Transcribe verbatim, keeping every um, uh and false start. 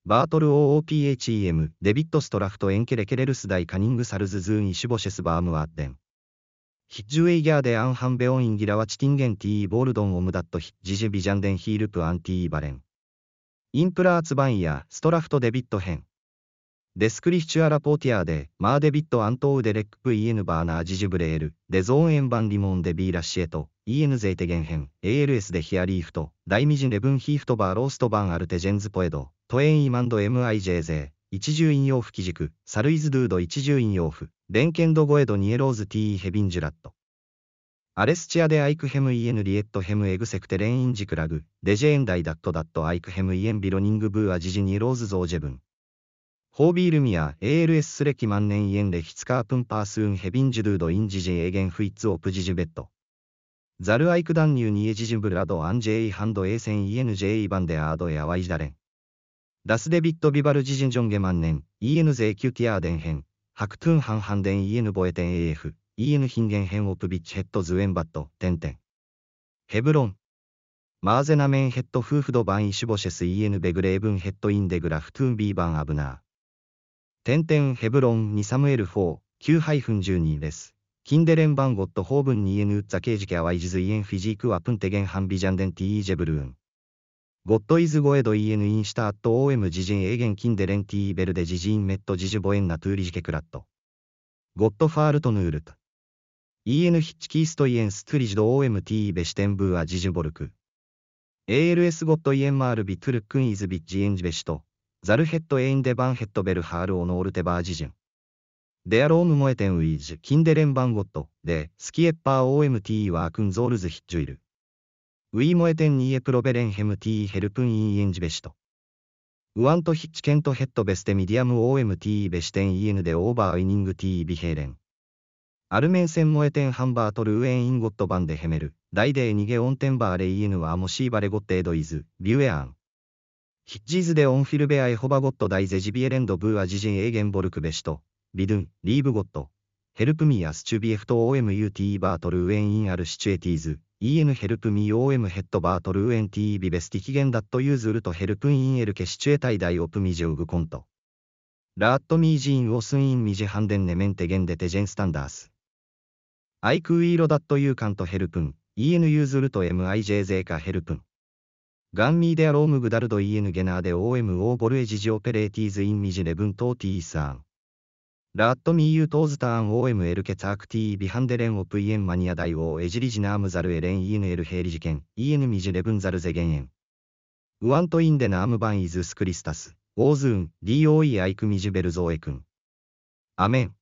バートル オーオーピーエイチイーエム、デビットストラフトエンケレケレルスダイカニングサルズズーンイシュボシェスバームワッデン。ヒッジュエイギャーデアンハンベオンインギラワチティンゲンティーボールドンオムダットヒッジジュビジャンデンヒールプアンティーバレン。インプラーツバンヤストラフトデビット編。デスクリヒチュアラポーティアーデ、マーデビットアントウデレックプイエヌバーナージジュブレール、デゾーンエンバンリモンデビーラシエト、イーエヌゼーテゲン編、エーエルエス でヒアリーフト、ダイミジンレブンヒーフトバーローストバンアルテジェンズポエド、トエンイマンド エムアイジェーゼー、一重引用符基軸、サルイズドゥード一重引用符、レンケンドゴエドニエローズティーヘビンジュラット。アレスチアデアイクヘムイエヌリエットヘムエグセクテレンインジクラグ、デジェーンダイダットダットアイクヘムイエンビロニングブーアジジニローズゾージェブン。ホービールミア エーエルエス スレキ万年イエンレヒツカープンパースーンヘビンジュドゥードインジジエーゲンフイッツオプジジュベット。ザルアイクダンニューニエジジュブラドアンジェイハンドエーセンイエヌジェイバンデアードエアワイジダレン。ダスデビットビバルジジンジョンゲ万年 イーエヌゼーキュティアーデン編。ハクトゥンハンハンデン イーエヌ ボエテン エーエフ。イーエヌ ヒンゲン編オプビッチヘッドズウェンバット、テンテン。ヘブロン。マーゼナメンヘッドフーフドバンイシュボシェス イーエヌ ベグレーブンヘッドインデグラフトゥーンビーバンアブナー。テンテンヘブロンにサムエルフォー、きゅうじゅうにです。キンデレンバンゴットホーブンにイーエヌウッザケージケアワイジズイエンフィジークワプンテゲンハンビジャンデンティージェブルーン。ゴッドイズゴエド イーエヌ インシタアット オーエム ジジンエーゲンキンデレンティーベルデジジンメットジジュボエンナトゥーリジケクラット。ゴッドファールトヌールト。イーエヌ ヒッチキーストイエンストゥリジド オーエムティー ベシテンブーアジジュボルク。エーエルエス ゴッドイエンマールビトゥルックンイズビッジエンジベシト。ザルヘッドエインデバンヘッドベルハールオノールテバージジュン。デアロームモエテンウィージュキンデレンバンゴットでスキエッパー オーエムティー ワークンゾールズヒッジュイル。ウィーモエテンニエプロベレンヘムティーヘルプンインエンジベシト。ウワントヒッチケントヘッドベステミディアム オーエムティー ベシテン イーエヌ でオーバーイニングティービヘイレン。アルメンセンモエテンハンバートルウエンインゴットバンデヘメル。ダイデーニゲオンテンバーレイエヌはモシーバレゴッテエドイズビュエアン。ヒッジーズでオンフィルベアエホバゴットダイゼジビエレンドブーアジジンエーゲンボルクベシト。ビドゥン、リーブゴット。ヘルプミーアスチュビエフト オーエムユーティー バートルウエンインアルシチュエティーズ。イーエヌ ヘルプミー オーエム ヘッドバートルウエンティービベスティキゲンダットユーズルとヘルプインエルケシチュエタイダイオプミジュウグコント。ラーットミージーンオスンインミジハンデンネメンテゲンデテジェンスタンダース。アイクウィーロダットユーカントヘルプン。イーエヌ ユーズルと エムアイジェーゼー かヘルプン。ガンミーデアロームグダルド イーエヌ ゲナーデ オーエムオー ボルエジジオペレーティーズインミジレブントーティーサーン。ラットミーユートーズターン オーエムエルケツアクティービハンデレンオプイエンマニアダイオーエジリジナームザルエレン イーエヌエル ヘイリジケン イーエヌ ミジレブンザルゼゲンエン。ウワントインデナームバンイズスクリスタス。オーズーン ディーオーイー アイクミジュベルゾーエクン。アメン。